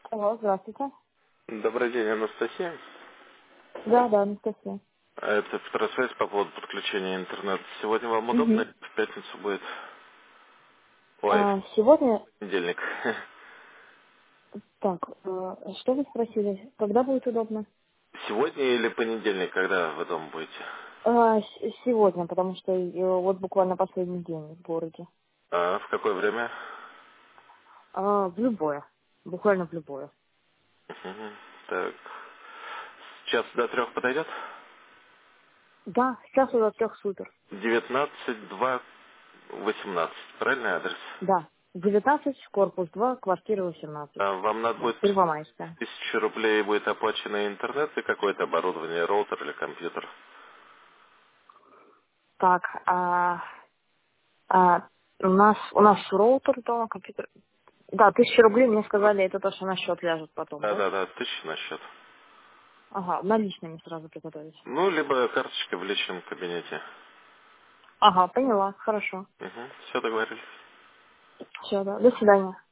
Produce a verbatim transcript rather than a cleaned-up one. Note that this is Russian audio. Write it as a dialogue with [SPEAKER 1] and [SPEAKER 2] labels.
[SPEAKER 1] Алло, здравствуйте.
[SPEAKER 2] Добрый день, Анастасия.
[SPEAKER 1] Да, да, Анастасия.
[SPEAKER 2] Это второсвязь по поводу подключения интернета. Сегодня вам удобно?
[SPEAKER 1] Угу.
[SPEAKER 2] В пятницу будет. Ой,
[SPEAKER 1] А, сегодня,
[SPEAKER 2] в понедельник.
[SPEAKER 1] так, а, что вы спросили? Когда будет удобно?
[SPEAKER 2] Сегодня или понедельник, когда вы дома будете?
[SPEAKER 1] А, с- сегодня, потому что э, вот буквально последний день в городе.
[SPEAKER 2] А в какое время?
[SPEAKER 1] А, в любое. Буквально в любое.
[SPEAKER 2] Мгм. Так. С час до трех подойдет?
[SPEAKER 1] Да, сейчас уже трех супер.
[SPEAKER 2] Девятнадцать два восемнадцать. Правильный адрес?
[SPEAKER 1] Да. девятнадцать, корпус два, квартира восемнадцать.
[SPEAKER 2] А вам надо будет
[SPEAKER 1] Первомайская.
[SPEAKER 2] тысячу рублей будет оплачено интернет и какое-то оборудование, роутер или компьютер.
[SPEAKER 1] Так, а, а, у нас у нас роутер дома, компьютер. Да, тысяча рублей мне сказали, это то, что на счет ляжет потом, да?
[SPEAKER 2] Да-да-да, тысяча на счет.
[SPEAKER 1] Ага, наличными сразу приготовить.
[SPEAKER 2] Ну, либо карточкой в личном кабинете.
[SPEAKER 1] Ага, поняла, хорошо.
[SPEAKER 2] Угу. Все договорились.
[SPEAKER 1] Все, да. До свидания.